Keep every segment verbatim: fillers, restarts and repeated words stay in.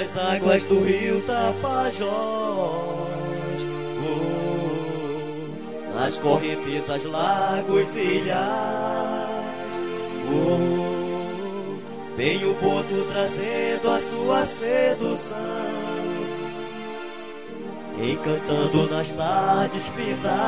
Pelas águas do rio Tapajós, oh, nas correntezas, lagos e ilhas, oh, vem o boto trazendo a sua sedução, encantando nas tardes findadas.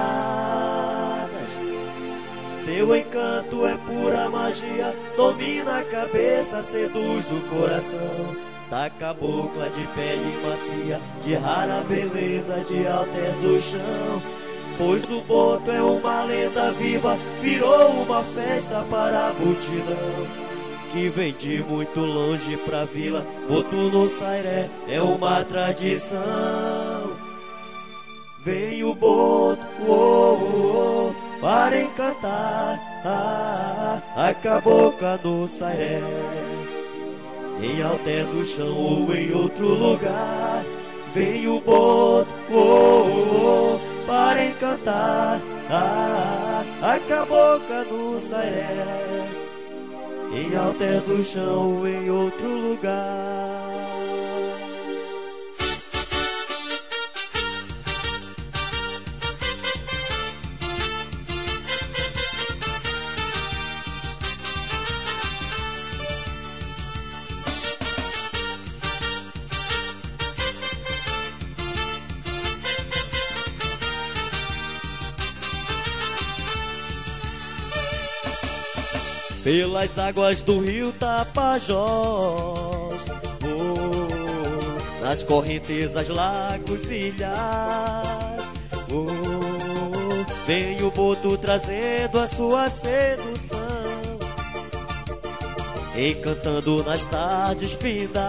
Seu encanto é pura magia, domina a cabeça, seduz o coração da cabocla de pele macia, de rara beleza, de alter do chão. Pois o boto é uma lenda viva, virou uma festa para a multidão que vem de muito longe pra vila. Boto no Sairé é uma tradição. Vem o boto, oh, oh, oh, para encantar ah, a cabocla no Sairé, em alter do chão ou em outro lugar. Vem o boto, oh, oh, oh, para encantar ah, a cabocla no Sairé, em alter do chão ou em outro lugar. Pelas águas do rio Tapajós, oh, nas correntezas, lagos e ilhas, oh, vem o boto trazendo a sua sedução, encantando nas tardes findadas.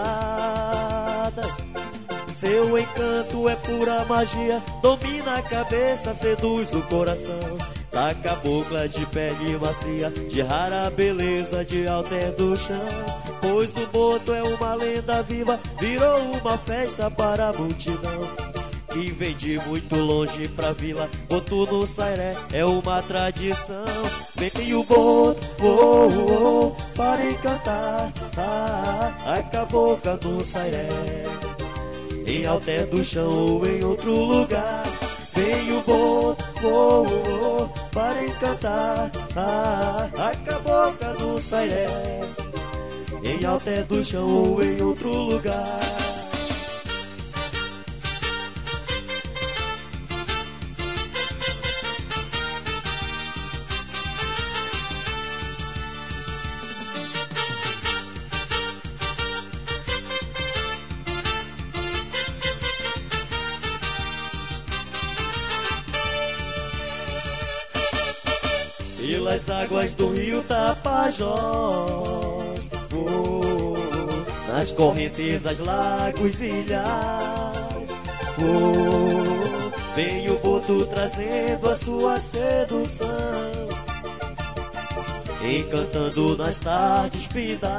Seu encanto é pura magia, domina a cabeça, seduz o coração da cabocla de pele macia, de rara beleza, de alter do chão. Pois o boto é uma lenda viva, virou uma festa para a multidão que vem de muito longe pra vila. Boto no Sairé é uma tradição. Vem o boto, oh, oh, oh, para encantar ah, a cabocla no Sairé, em alter do chão ou em outro lugar. Vem o boto, oh, oh, oh, para encantar ah, a cabocla no Sairé, em alter do chão ou em outro lugar. Pelas águas do rio Tapajós, oh, nas correntezas, lagos e ilhas, oh, vem o boto trazendo a sua sedução, encantando nas tardes findadas.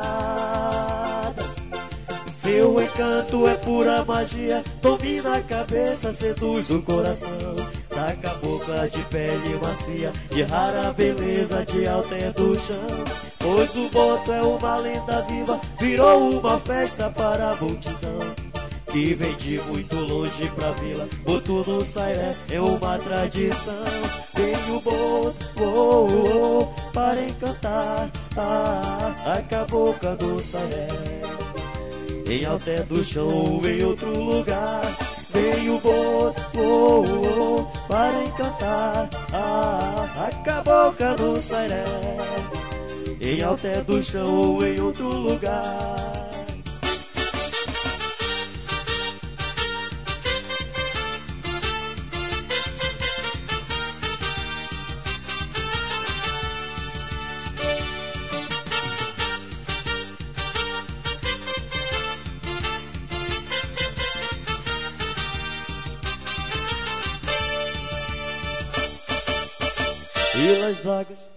Seu encanto é pura magia, domina a cabeça, seduz o coração da cabocla de pele macia, de rara beleza, de alter do chão. Pois o boto é uma lenda viva, virou uma festa para a multidão que vem de muito longe pra vila. Boto no Sairé é uma tradição. Vem o boto, oh, oh, oh, para encantar ah, a cabocla do Sairé, em alter do chão ou em outro lugar. Vem o boto, oh, oh, oh, para encantar ah, a cabocla no Sairé, em alter do chão ou em outro lugar. Pelas águas